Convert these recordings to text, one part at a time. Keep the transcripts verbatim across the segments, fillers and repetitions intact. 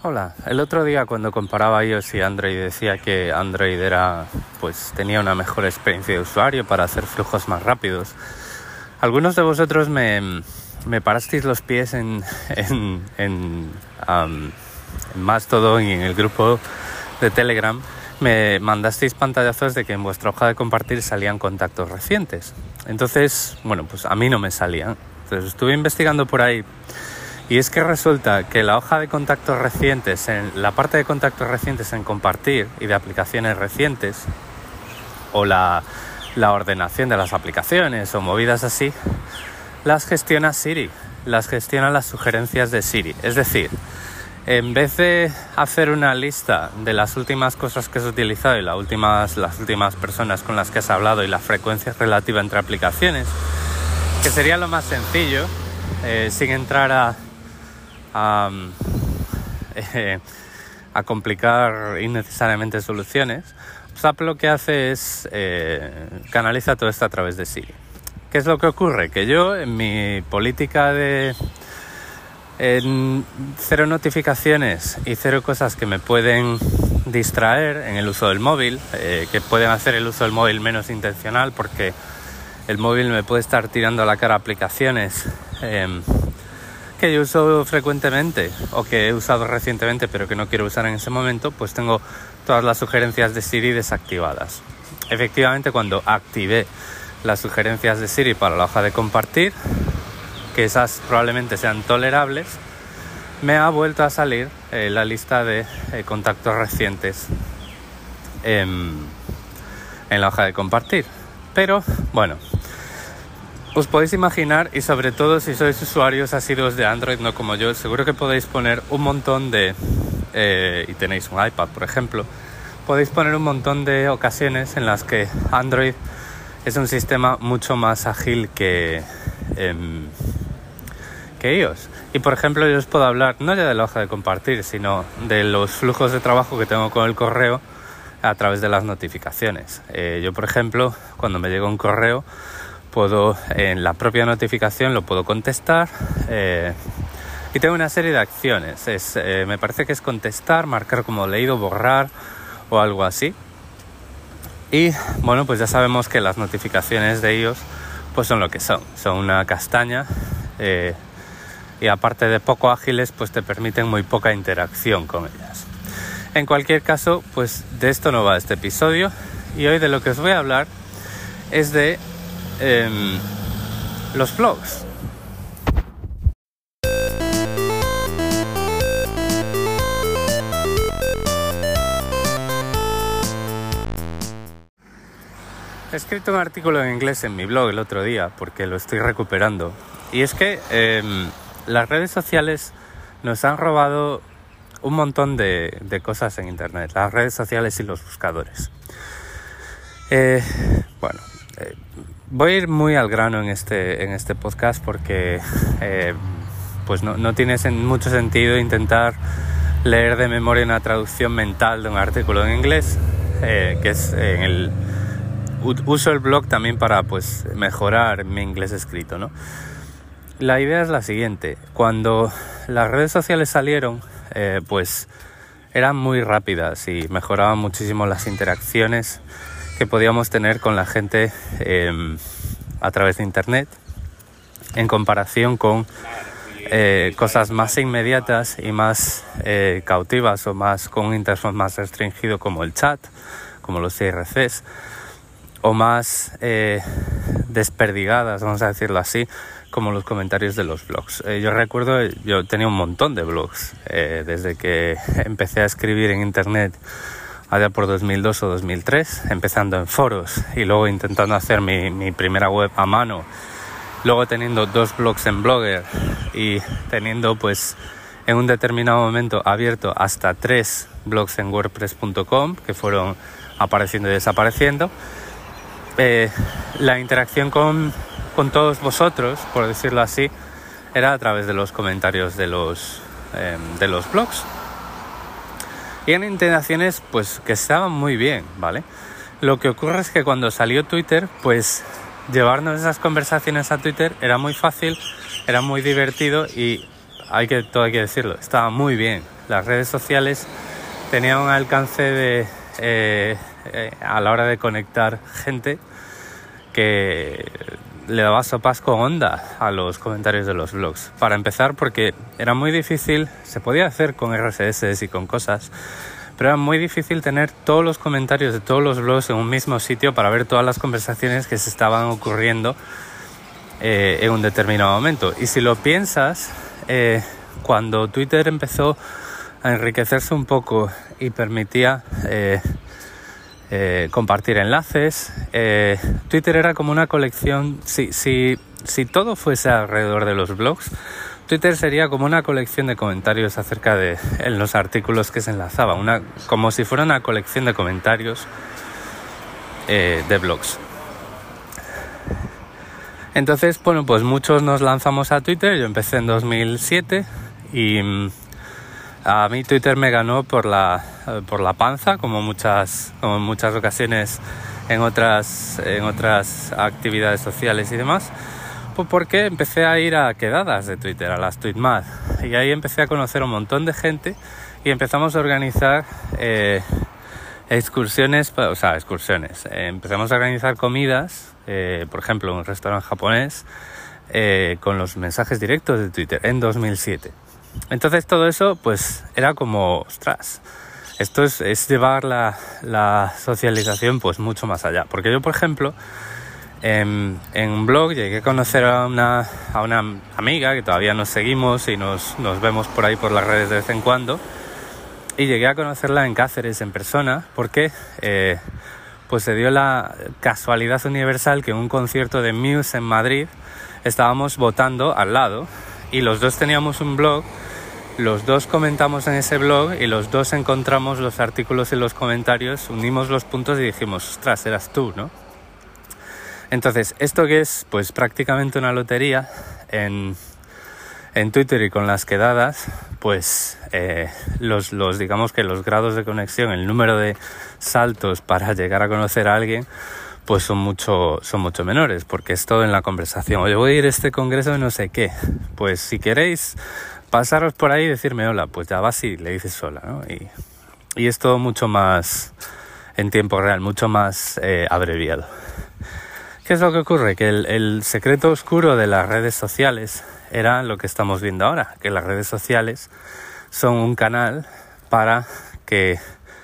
Hola, el otro día cuando comparaba iOS y Android decía que Android era, pues tenía una mejor experiencia de usuario para hacer flujos más rápidos. Algunos de vosotros me, me parasteis los pies en, en, en, um, en Mastodon y en el grupo de Telegram. Me mandasteis pantallazos de que en vuestra hoja de compartir salían contactos recientes. Entonces, bueno, pues a mí no me salían. Entonces estuve investigando por ahí. Y es que resulta que la hoja de contactos recientes, en la parte de contactos recientes en compartir y de aplicaciones recientes, o la, la ordenación de las aplicaciones o movidas así, las gestiona Siri, las gestiona las sugerencias de Siri. Es decir, en vez de hacer una lista de las últimas cosas que has utilizado y las últimas, las últimas personas con las que has hablado y la frecuencia relativa entre aplicaciones, que sería lo más sencillo, eh, sin entrar a A, eh, a complicar innecesariamente soluciones, pues Apple lo que hace es eh, canaliza todo esto a través de Siri. ¿Qué es lo que ocurre? Que yo en mi política de en cero notificaciones y cero cosas que me pueden distraer en el uso del móvil, eh, que pueden hacer el uso del móvil menos intencional, porque el móvil me puede estar tirando a la cara aplicaciones eh, que yo uso frecuentemente o que he usado recientemente pero que no quiero usar en ese momento, pues tengo todas las sugerencias de Siri desactivadas. Efectivamente, cuando activé las sugerencias de Siri para la hoja de compartir, que esas probablemente sean tolerables, me ha vuelto a salir eh, la lista de eh, contactos recientes en, en la hoja de compartir. Pero bueno, os podéis imaginar, y sobre todo si sois usuarios asiduos de Android, no como yo, seguro que podéis poner un montón de, eh, y tenéis un iPad por ejemplo, podéis poner un montón de ocasiones en las que Android es un sistema mucho más ágil que, eh, que iOS. Y por ejemplo yo os puedo hablar no ya de la hoja de compartir, sino de los flujos de trabajo que tengo con el correo a través de las notificaciones. Eh, yo por ejemplo, cuando me llega un correo, puedo en la propia notificación lo puedo contestar eh, y tengo una serie de acciones. Es, eh, me parece que es contestar, marcar como leído, borrar o algo así. Y bueno, pues ya sabemos que las notificaciones de iOS pues son lo que son, son una castaña eh, y aparte de poco ágiles, pues te permiten muy poca interacción con ellas. En cualquier caso, pues de esto no va este episodio, y hoy de lo que os voy a hablar es de Eh, los blogs. He escrito un artículo en inglés en mi blog el otro día porque lo estoy recuperando, y es que eh, las redes sociales nos han robado un montón de, de cosas en internet, las redes sociales y los buscadores. Eh, bueno, eh, Voy a ir muy al grano en este, en este podcast porque eh, pues no, no tiene sen- mucho sentido intentar leer de memoria una traducción mental de un artículo en inglés, eh, que es en el uso el blog también para pues mejorar mi inglés escrito, ¿no? La idea es la siguiente: cuando las redes sociales salieron, eh, pues eran muy rápidas y mejoraban muchísimo las interacciones que podíamos tener con la gente eh, a través de internet, en comparación con eh, cosas más inmediatas y más eh, cautivas, o más con un interfaz más restringido, como el chat, como los I R Cs, o más eh, desperdigadas, vamos a decirlo así, como los comentarios de los blogs. Eh, yo recuerdo, yo tenía un montón de blogs eh, desde que empecé a escribir en internet allá por dos mil dos o dos mil tres, empezando en foros y luego intentando hacer mi, mi primera web a mano, luego teniendo dos blogs en Blogger y teniendo pues en un determinado momento abierto hasta tres blogs en WordPress punto com que fueron apareciendo y desapareciendo. Eh, la interacción con, con todos vosotros, por decirlo así, era a través de los comentarios de los, eh, de los blogs. Y eran interacciones pues que estaban muy bien, ¿vale? Lo que ocurre es que cuando salió Twitter, pues llevarnos esas conversaciones a Twitter era muy fácil, era muy divertido y hay que, todo hay que decirlo, estaba muy bien. Las redes sociales tenían un alcance de, eh, eh, a la hora de conectar gente que le daba sopas con onda a los comentarios de los blogs. Para empezar, porque era muy difícil, se podía hacer con R S S y con cosas, pero era muy difícil tener todos los comentarios de todos los blogs en un mismo sitio para ver todas las conversaciones que se estaban ocurriendo eh, en un determinado momento. Y si lo piensas, eh, cuando Twitter empezó a enriquecerse un poco y permitía eh, eh, compartir enlaces, eh, Twitter era como una colección. Si, si, si todo fuese alrededor de los blogs, Twitter sería como una colección de comentarios acerca de en los artículos que se enlazaban, una, como si fuera una colección de comentarios eh, de blogs. Entonces, bueno, pues muchos nos lanzamos a Twitter. Yo empecé en dos mil siete y mmm, a mí Twitter me ganó por la por la panza, como muchas como en muchas ocasiones en otras en otras actividades sociales y demás. Pues porque empecé a ir a quedadas de Twitter, a las Tweetmad, y ahí empecé a conocer un montón de gente y empezamos a organizar eh, excursiones, o sea, excursiones. Eh, empezamos a organizar comidas, eh, por ejemplo, en un restaurante japonés, eh, con los mensajes directos de Twitter en dos mil siete. Entonces todo eso pues era como, ostras, esto es, es llevar la, la socialización pues mucho más allá. Porque yo, por ejemplo, en, en un blog llegué a conocer a una, a una amiga que todavía nos seguimos y nos, nos vemos por ahí por las redes de vez en cuando, y llegué a conocerla en Cáceres en persona porque eh, pues se dio la casualidad universal que en un concierto de Muse en Madrid estábamos votando al lado. Y los dos teníamos un blog, los dos comentamos en ese blog y los dos encontramos los artículos y los comentarios, unimos los puntos y dijimos, ostras, eras tú, ¿no? Entonces, esto que es pues prácticamente una lotería en, en Twitter y con las quedadas, pues eh, los, los digamos que los grados de conexión, el número de saltos para llegar a conocer a alguien, pues son mucho, son mucho menores, porque es todo en la conversación. Oye, voy a ir a este congreso de no sé qué. Pues si queréis pasaros por ahí y decirme hola, pues ya vas y le dices hola, ¿no? Y, y es todo mucho más en tiempo real, mucho más eh, abreviado. ¿Qué es lo que ocurre? Que el, el secreto oscuro de las redes sociales era lo que estamos viendo ahora, que las redes sociales son un canal para que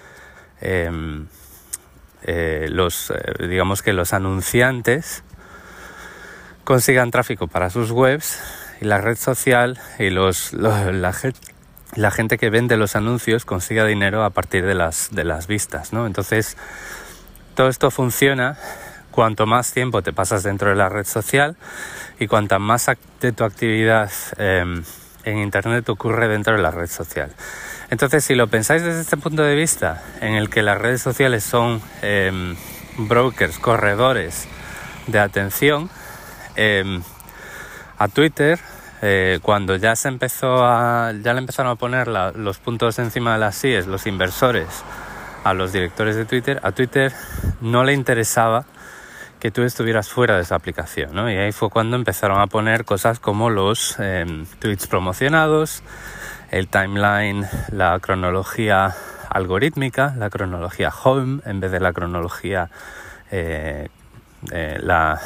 eh, Eh, los eh, digamos que los anunciantes consigan tráfico para sus webs y la red social y los, los la, la gente que vende los anuncios consiga dinero a partir de las de las vistas, ¿no? Entonces todo esto funciona cuanto más tiempo te pasas dentro de la red social y cuanta más de tu actividad eh, en internet ocurre dentro de la red social. Entonces, si lo pensáis desde este punto de vista, en el que las redes sociales son eh, brokers, corredores de atención, eh, a Twitter, eh, cuando ya se empezó a, ya le empezaron a poner la, los puntos encima de las íes, los inversores, a los directores de Twitter, a Twitter no le interesaba que tú estuvieras fuera de esa aplicación, ¿no? Y ahí fue cuando empezaron a poner cosas como los eh, tweets promocionados, el timeline, la cronología algorítmica, la cronología home en vez de la cronología eh, eh, la,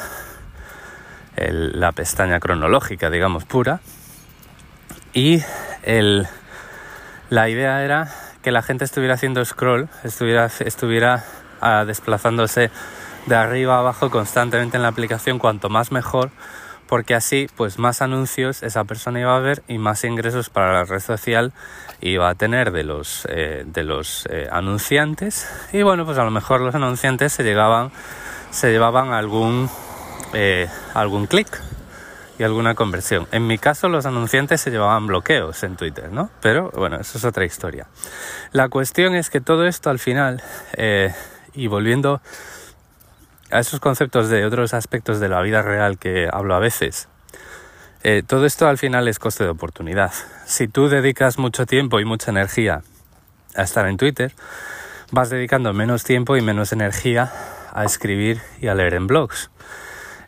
el, la pestaña cronológica, digamos, pura. Y el, la idea era que la gente estuviera haciendo scroll, estuviera, estuviera uh, desplazándose de arriba a abajo constantemente en la aplicación, cuanto más mejor, porque así pues más anuncios esa persona iba a ver y más ingresos para la red social iba a tener de los eh, de los eh, anunciantes. Y bueno, pues a lo mejor los anunciantes se llegaban se llevaban algún eh, algún clic y alguna conversión. En mi caso los anunciantes se llevaban bloqueos en Twitter, ¿no? Pero bueno, eso es otra historia. La cuestión es que todo esto al final, eh, y volviendo a esos conceptos de otros aspectos de la vida real que hablo a veces, eh, todo esto al final es coste de oportunidad. Si tú dedicas mucho tiempo y mucha energía a estar en Twitter, vas dedicando menos tiempo y menos energía a escribir y a leer en blogs.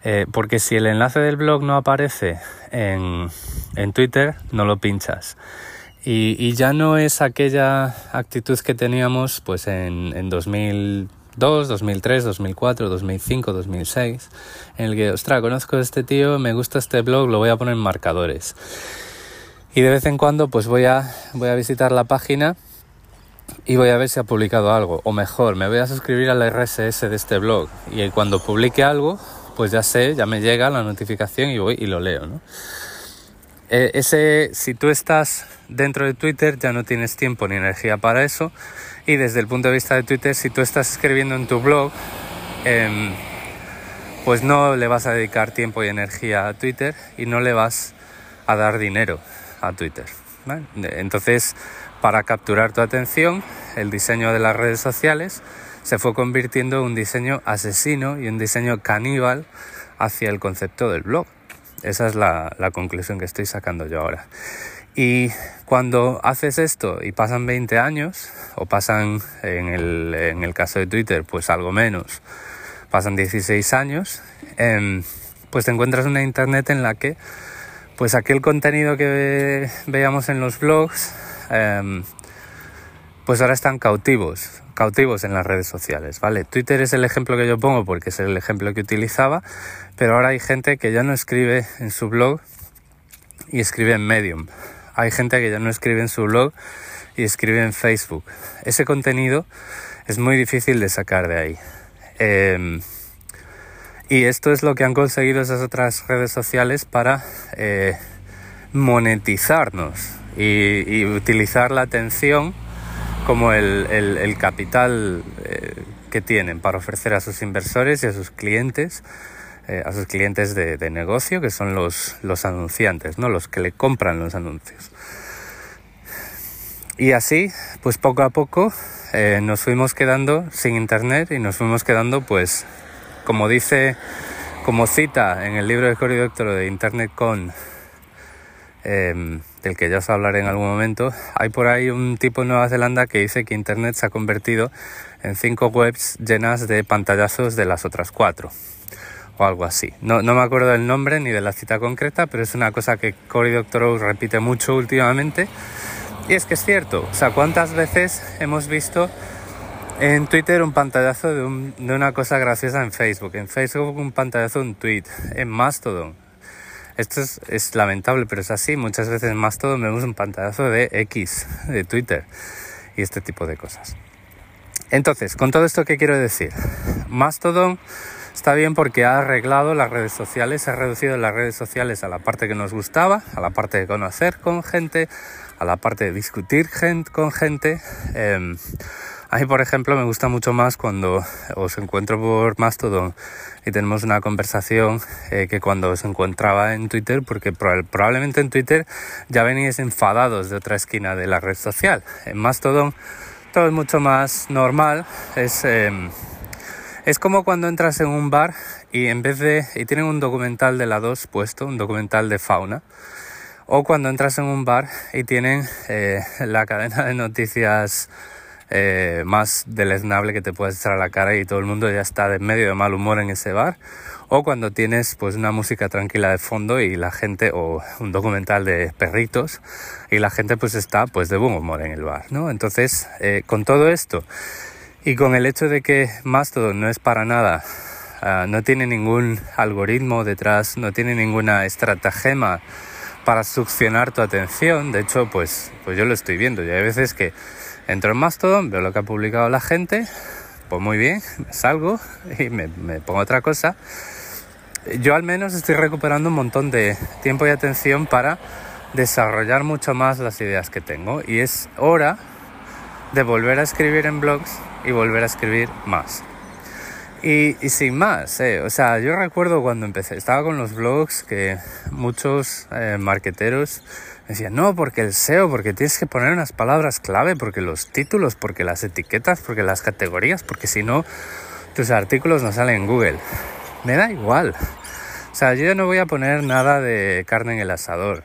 Eh, porque si el enlace del blog no aparece en, en Twitter, no lo pinchas. Y, y ya no es aquella actitud que teníamos pues en, en dos mil dos, dos mil tres, dos mil cuatro, dos mil cinco, dos mil seis, en el que, ostras, conozco a este tío, me gusta este blog, lo voy a poner en marcadores. Y de vez en cuando pues voy a, voy a visitar la página y voy a ver si ha publicado algo. O mejor, me voy a suscribir al R S S de este blog. Y cuando publique algo, pues ya sé, ya me llega la notificación y voy y lo leo, ¿no? Eh, ese, si tú estás dentro de Twitter, ya no tienes tiempo ni energía para eso. Y desde el punto de vista de Twitter, si tú estás escribiendo en tu blog, eh, pues no le vas a dedicar tiempo y energía a Twitter y no le vas a dar dinero a Twitter, ¿vale? Entonces, para capturar tu atención, el diseño de las redes sociales se fue convirtiendo en un diseño asesino y un diseño caníbal hacia el concepto del blog. Esa es la, la conclusión que estoy sacando yo ahora. Y cuando haces esto y pasan veinte años, o pasan, en el, en el caso de Twitter, pues algo menos, pasan dieciséis años, eh, pues te encuentras una internet en la que pues aquel contenido que ve, veíamos en los blogs, eh, pues ahora están cautivos, cautivos en las redes sociales, ¿vale? Twitter es el ejemplo que yo pongo porque es el ejemplo que utilizaba, pero ahora hay gente que ya no escribe en su blog y escribe en Medium. Hay gente que ya no escribe en su blog y escribe en Facebook. Ese contenido es muy difícil de sacar de ahí. Eh, y esto es lo que han conseguido esas otras redes sociales para eh, monetizarnos y, y utilizar la atención como el, el, el capital eh, que tienen para ofrecer a sus inversores y a sus clientes, eh, a sus clientes de, de negocio, que son los, los anunciantes, ¿no? Los que le compran los anuncios. Y así, pues poco a poco eh, nos fuimos quedando sin internet y nos fuimos quedando, pues, como dice, como cita en el libro de Cory Doctorow de Internet Con, eh, del que ya os hablaré en algún momento, hay por ahí un tipo en Nueva Zelanda que dice que Internet se ha convertido en cinco webs llenas de pantallazos de las otras cuatro, o algo así. No, no me acuerdo del nombre ni de la cita concreta, pero es una cosa que Cory Doctorow repite mucho últimamente. Y es que es cierto, o sea, ¿cuántas veces hemos visto en Twitter un pantallazo de, un, de una cosa graciosa en Facebook? En Facebook un pantallazo de un tweet, en Mastodon. Esto es, es lamentable, pero es así. Muchas veces en Mastodon vemos un pantallazo de X, de Twitter, y este tipo de cosas. Entonces, con todo esto, ¿qué quiero decir? Mastodon está bien porque ha arreglado las redes sociales, ha reducido las redes sociales a la parte que nos gustaba, a la parte de conocer con gente, a la parte de discutir gente, con gente. Eh, a mí, por ejemplo, me gusta mucho más cuando os encuentro por Mastodon y tenemos una conversación eh, que cuando os encontraba en Twitter, porque probablemente en Twitter ya veníais enfadados de otra esquina de la red social. En Mastodon todo es mucho más normal. Es, eh, es como cuando entras en un bar y en vez de y tienen un documental de la dos puesto, un documental de fauna, o cuando entras en un bar y tienen eh, la cadena de noticias eh, más deleznable que te puedes echar a la cara y todo el mundo ya está de medio de mal humor en ese bar, o cuando tienes pues una música tranquila de fondo y la gente, o un documental de perritos y la gente pues está pues de buen humor en el bar, ¿no? Entonces, eh, con todo esto y con el hecho de que Mastodon no es para nada, uh, no tiene ningún algoritmo detrás, no tiene ninguna estratagema para succionar tu atención. De hecho, pues, pues yo lo estoy viendo. Y hay veces que entro en Mastodon, veo lo que ha publicado la gente, pues muy bien, salgo y me, me pongo otra cosa. Yo al menos estoy recuperando un montón de tiempo y atención para desarrollar mucho más las ideas que tengo. Y es hora de volver a escribir en blogs y volver a escribir más. Y, y sin más, eh, o sea, yo recuerdo cuando empecé, estaba con los blogs que muchos eh, marketeros decían, no, porque el S E O, porque tienes que poner unas palabras clave, porque los títulos, porque las etiquetas, porque las categorías, porque si no, tus artículos no salen en Google. Me da igual. O sea, yo no voy a poner nada de carne en el asador.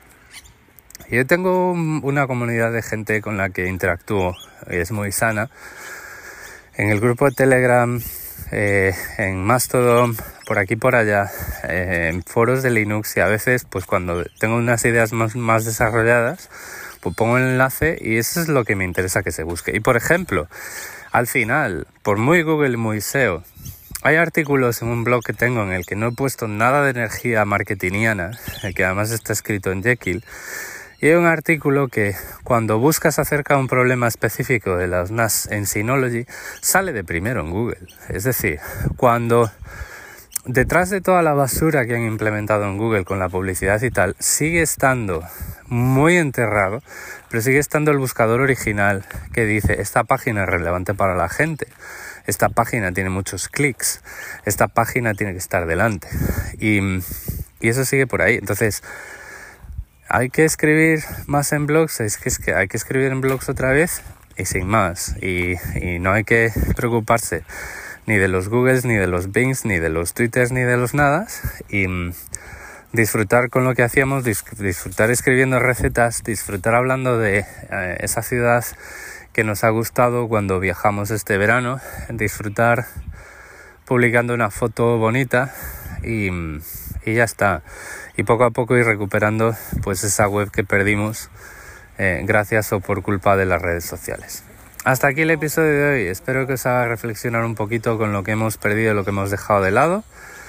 Yo tengo un, una comunidad de gente con la que interactúo y es muy sana. En el grupo de Telegram eh, en Mastodon, por aquí por allá, eh, en foros de Linux, y a veces pues cuando tengo unas ideas más, más desarrolladas, pues pongo el enlace y eso es lo que me interesa que se busque. Y por ejemplo, al final, por muy Google y muy S E O, hay artículos en un blog que tengo en el que no he puesto nada de energía marketingiana, que además está escrito en Jekyll, y hay un artículo que cuando buscas acerca de un problema específico de las N A S en Synology, sale de primero en Google. Es decir, cuando detrás de toda la basura que han implementado en Google con la publicidad y tal, sigue estando muy enterrado, pero sigue estando el buscador original que dice: esta página es relevante para la gente, esta página tiene muchos clics, esta página tiene que estar delante. Y, y eso sigue por ahí. Entonces, ¿hay que escribir más en blogs? Es que, es que hay que escribir en blogs otra vez y sin más. Y, y no hay que preocuparse ni de los Googles, ni de los Bings, ni de los Twitters, ni de los nadas. Y mm, disfrutar con lo que hacíamos, dis- disfrutar escribiendo recetas, disfrutar hablando de eh, esa ciudad que nos ha gustado cuando viajamos este verano, disfrutar publicando una foto bonita y, y ya está. Y poco a poco ir recuperando pues esa web que perdimos eh, gracias o por culpa de las redes sociales. Hasta aquí el episodio de hoy. Espero que os haga reflexionar un poquito con lo que hemos perdido y lo que hemos dejado de lado.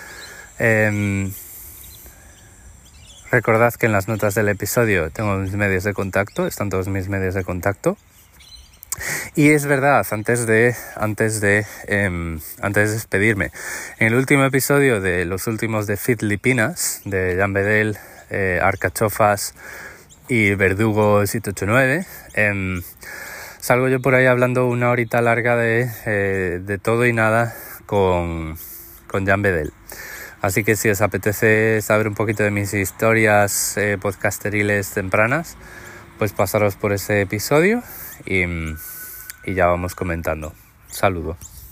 Eh, recordad que en las notas del episodio tengo mis medios de contacto, están todos mis medios de contacto. Y es verdad, antes de antes de eh, antes de despedirme, en el último episodio de los últimos de Filipinas, de Jan Bedel, eh, Arcachofas y Verdugo siete ocho nueve, eh, salgo yo por ahí hablando una horita larga de, eh, de todo y nada con, con Jan Bedel. Así que si os apetece saber un poquito de mis historias eh, podcasteriles tempranas, pues pasaros por ese episodio y, y ya vamos comentando. Saludo.